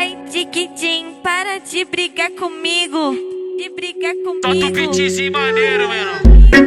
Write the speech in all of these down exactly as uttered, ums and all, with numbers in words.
Vai, Diquidim, para de brigar comigo. De brigar comigo. Solta um beatzinho maneiro, menor.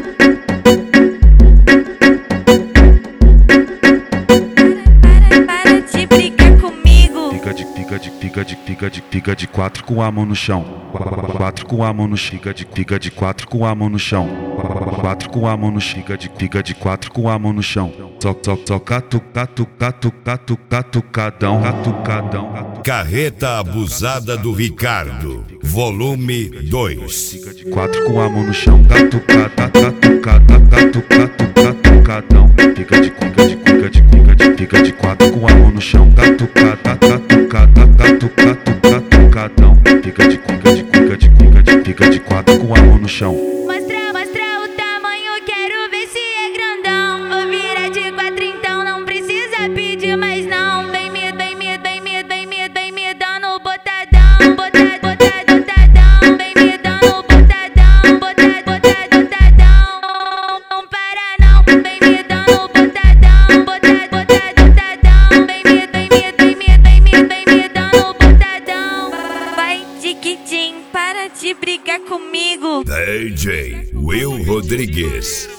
Para, para de brigar comigo. Fica de, fica de, fica de, fica de, fica de quatro com a mão no chão. Quatro com a mão no chão. Fica de, fica de quatro com a mão no chão. Quatro com a mão no chão. Fica de, fica de quatro com a mão no chão. Só, só, só catu, catu, catu, catu, catucadão, catucadão, catu. Carreta Abusada do Ricardo, volume dois. Fica de quatro com a mão no chão. Catucada, catucada, catu, catu, catucadão. Fica de, fica de, fica de, fica de, fica de quatro com a mão no chão. Catucada, catucada, catu, catu, catucadão. Fica de, fica de, fica de, fica de, fica de quatro com a mão no chão. Mostra, mostra o tamanho, quero ver se é grandão. Vou virar de quatro, então não precisa pedir mais não. Vem me, vem me, vem me, vem me, vem me dando botadão. Botado, botado, botadão. Vem me dando botadão. Botado, botado, botadão. Não para não. Vem me dando botadão. Botado, botado, botadão. Vem me, vem me, vem me, vem me, vem me dando botadão. Vai, Diquidim, para de brigar comigo. D J Will Rodrigues.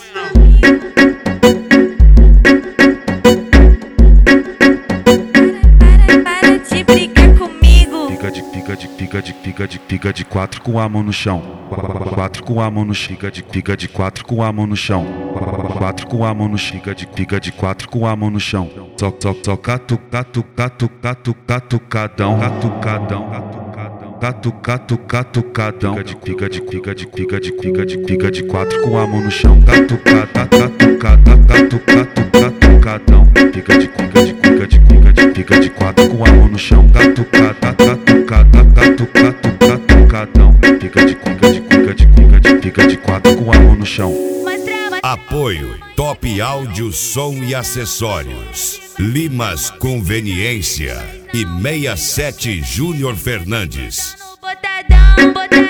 Para, para de brigar comigo. Fica de, fica de, fica de, fica de, fica de quatro com a mão no chão. Quatro com a mão no chão. Fica de, fica de quatro com a mão no chão. Quatro com a mão no chão. Fica de, fica de quatro com a mão no chão. Só, só, só catu, catu, catu, catu, catucadão, catucadão, catucadão. Catu, catu, catucadão. Fica de, fica de, fica de, fica de, fica de, fica de quatro com a mão no chão. Catucada, catucada, catu, catu, catucadão. Fica de, fica de, fica de, fica de, fica de quatro com a mão no chão. Catucada, catucada, catu, catu, catucadão. Fica de, fica de, fica de, fica de, fica de quatro com a mão no chão. Apoio Top Áudio, Som e Acessórios, Limas Conveniência e sessenta e sete Júnior Fernandes. Botadão, botadão.